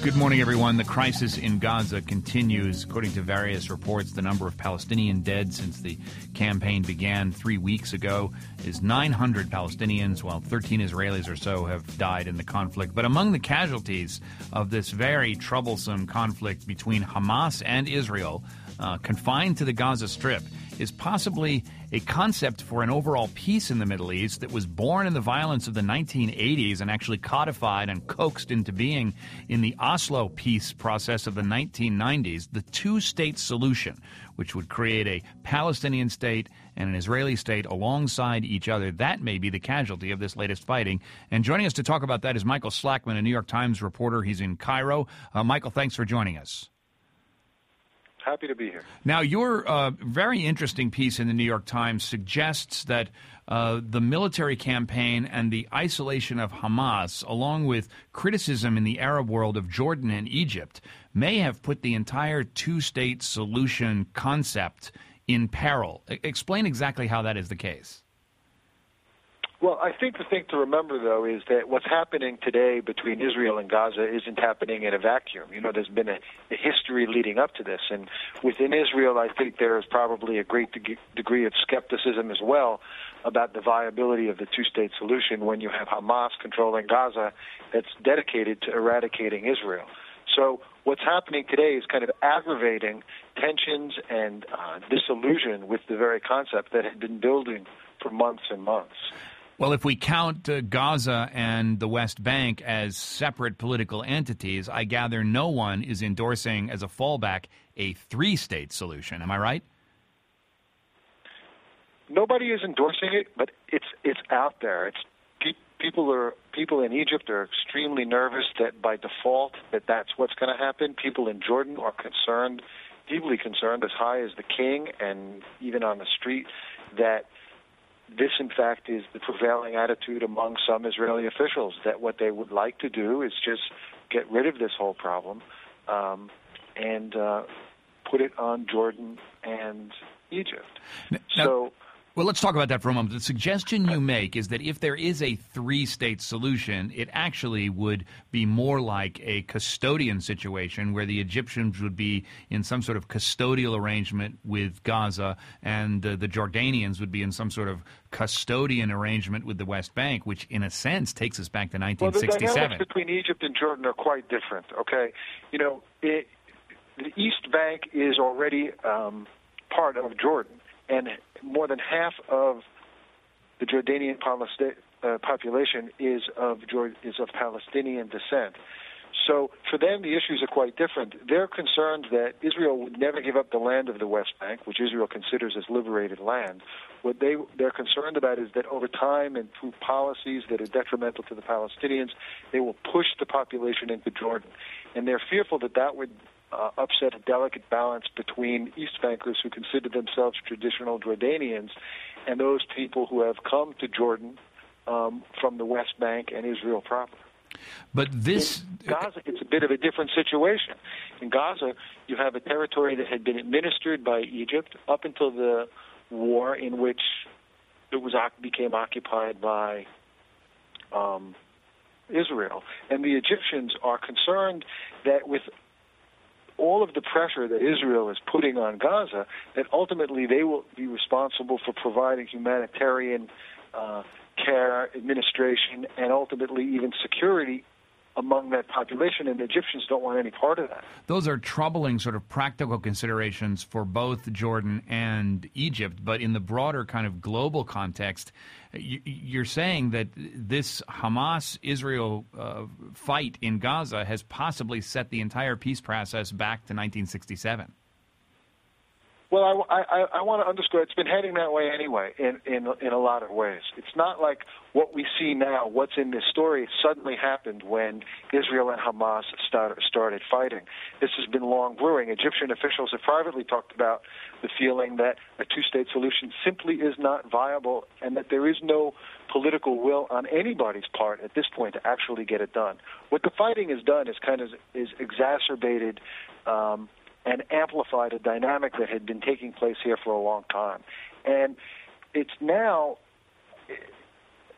Good morning, everyone. The crisis in Gaza continues. According to various reports, the number of Palestinian dead since the campaign began 3 weeks ago is 900 Palestinians, while 13 Israelis or so have died in the conflict. But among the casualties of this very troublesome conflict between Hamas and Israel, confined to the Gaza Strip, is possibly a concept for an overall peace in the Middle East that was born in the violence of the 1980s and actually codified and coaxed into being in the Oslo peace process of the 1990s, the two-state solution, which would create a Palestinian state and an Israeli state alongside each other. That may be the casualty of this latest fighting. And joining us to talk about that is Michael Slackman, a New York Times reporter. He's in Cairo. Michael, thanks for joining us. Happy to be here. Now, your very interesting piece in the New York Times suggests that the military campaign and the isolation of Hamas, along with criticism in the Arab world of Jordan and Egypt, may have put the entire two-state solution concept in peril. Explain exactly how that is the case. Well, I think the thing to remember, though, is that what's happening today between Israel and Gaza isn't happening in a vacuum. You know, there's been a history leading up to this. And within Israel, I think there is probably a great degree of skepticism as well about the viability of the two-state solution when you have Hamas controlling Gaza that's dedicated to eradicating Israel. So what's happening today is kind of aggravating tensions and disillusion with the very concept that had been building for months and months. Well, if we count Gaza and the West Bank as separate political entities, I gather no one is endorsing as a fallback a three-state solution. Am I right? Nobody is endorsing it, but it's out there. It's people in Egypt are extremely nervous that by default that's what's going to happen. People in Jordan are concerned, deeply concerned, as high as the king and even on the street, that this, in fact, is the prevailing attitude among some Israeli officials, that what they would like to do is just get rid of this whole problem and put it on Jordan and Egypt. Well, let's talk about that for a moment. The suggestion you make is that if there is a three-state solution, it actually would be more like a custodian situation where the Egyptians would be in some sort of custodial arrangement with Gaza and the Jordanians would be in some sort of custodian arrangement with the West Bank, which in a sense takes us back to 1967. Well, the dynamics between Egypt and Jordan are quite different, okay? You know, the East Bank is already part of Jordan. And more than half of the Jordanian population is of Palestinian descent. So for them, the issues are quite different. They're concerned that Israel would never give up the land of the West Bank, which Israel considers as liberated land. What they're concerned about is that over time and through policies that are detrimental to the Palestinians, they will push the population into Jordan. And they're fearful that would upset a delicate balance between East Bankers who consider themselves traditional Jordanians and those people who have come to Jordan from the West Bank and Israel proper. But this... In Gaza, it's a bit of a different situation. In Gaza, you have a territory that had been administered by Egypt up until the war in which it became occupied by Israel. And the Egyptians are concerned that with all of the pressure that Israel is putting on Gaza, that ultimately they will be responsible for providing humanitarian care, administration, and ultimately even security among that population, and the Egyptians don't want any part of that. Those are troubling sort of practical considerations for both Jordan and Egypt, but in the broader kind of global context, you're saying that this Hamas-Israel fight in Gaza has possibly set the entire peace process back to 1967. Well, I want to underscore it's been heading that way anyway in a lot of ways. It's not like what we see now, what's in this story, suddenly happened when Israel and Hamas started fighting. This has been long brewing. Egyptian officials have privately talked about the feeling that a two-state solution simply is not viable and that there is no political will on anybody's part at this point to actually get it done. What the fighting has done is exacerbated and amplified a dynamic that had been taking place here for a long time. And it's now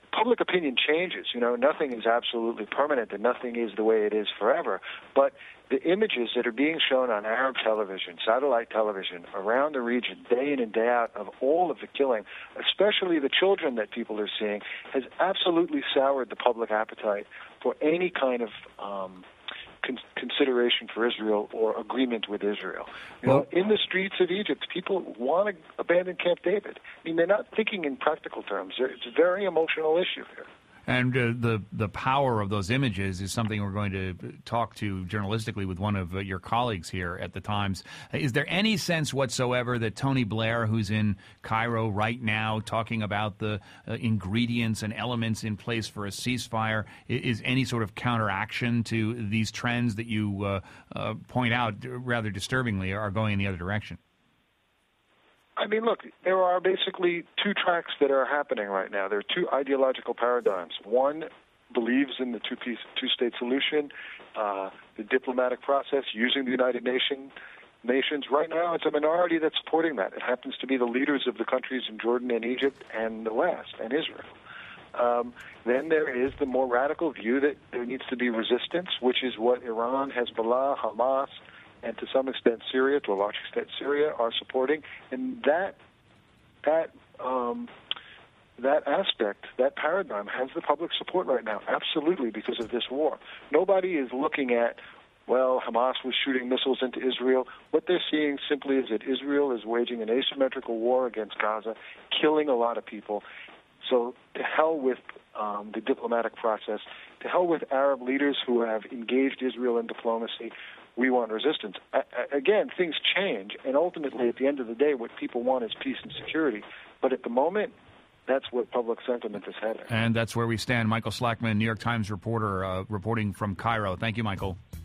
public opinion changes. Nothing is absolutely permanent and nothing is the way it is forever. But the images that are being shown on Arab television, satellite television, around the region, day in and day out, of all of the killing, especially the children that people are seeing, has absolutely soured the public appetite for any kind of consideration for Israel or agreement with Israel. In the streets of Egypt, people want to abandon Camp David. They're not thinking in practical terms. It's a very emotional issue here. And the power of those images is something we're going to talk to journalistically with one of your colleagues here at the Times. Is there any sense whatsoever that Tony Blair, who's in Cairo right now talking about the ingredients and elements in place for a ceasefire, is any sort of counteraction to these trends that you point out rather disturbingly are going in the other direction? Look, there are basically two tracks that are happening right now. There are two ideological paradigms. One believes in the two-state solution, the diplomatic process, using the United Nations. Right now, it's a minority that's supporting that. It happens to be the leaders of the countries in Jordan and Egypt and the West and Israel. Then there is the more radical view that there needs to be resistance, which is what Iran, Hezbollah, Hamas, and to some extent Syria, to a large extent Syria, are supporting. And that aspect, that paradigm, has the public support right now, absolutely, because of this war. Nobody is looking at, Hamas was shooting missiles into Israel. What they're seeing simply is that Israel is waging an asymmetrical war against Gaza, killing a lot of people. So to hell with the diplomatic process, to hell with Arab leaders who have engaged Israel in diplomacy. We want resistance. Again, things change, and ultimately, at the end of the day, what people want is peace and security. But at the moment, that's what public sentiment is heading. And that's where we stand. Michael Slackman, New York Times reporter, reporting from Cairo. Thank you, Michael.